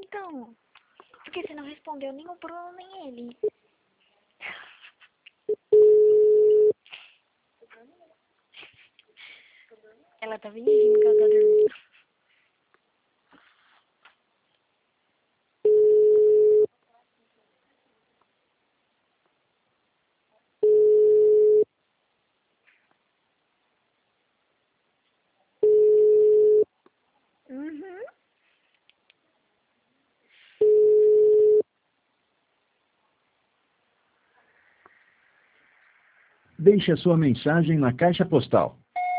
Então, porque você não respondeu nem o Bruno, nem ele. Ela tá fingindo que ela tá dormindo. Uhum. Deixe a sua mensagem na caixa postal